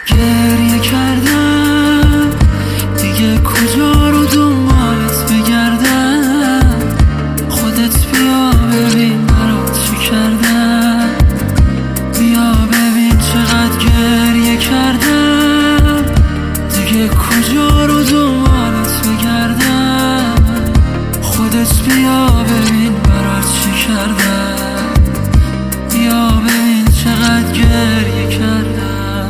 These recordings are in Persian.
گریه کردم دیگه کجا رو دنبالت بگردم. خودت بیا ببین برات چی کردم. بیا ببین چقدر گریه کردم دیگه کجا رو دنبالت بگردم. خودت بیا ببین برات چی کردم. بیا ببین چقدر گریه کردم.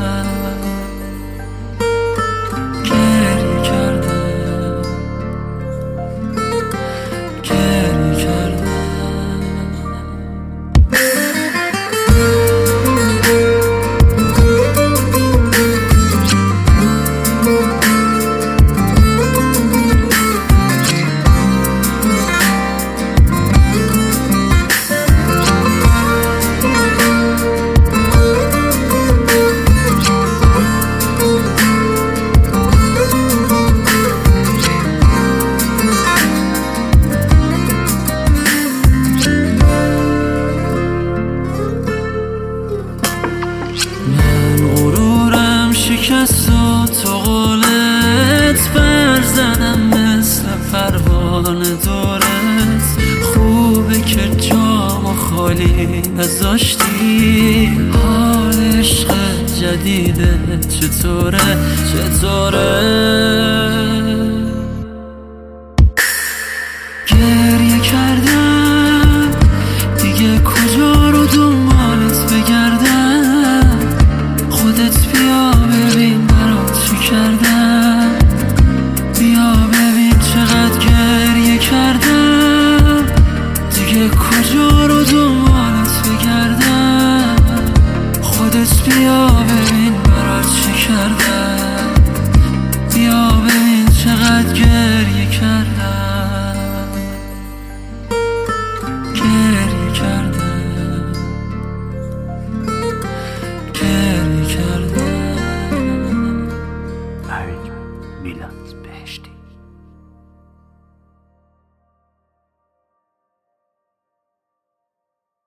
شکست و تو قولت برزنم مثل پروانه دورت. خوبه که جامو خالی نذاشتی. حال عشق جدیده چطوره گریه کردم دیگه کجا رو دنبالت بگردم. خودت بیا ببین برات چی کردم. بیا ببین چقدر گریه کردم دیگه کجا رو دنبالت بگردم. خودت بیا ببین برات چی کردم. بیا ببین چقدر گریه کردم. گریه کردم. گریه کردم. میلاد بهشتی.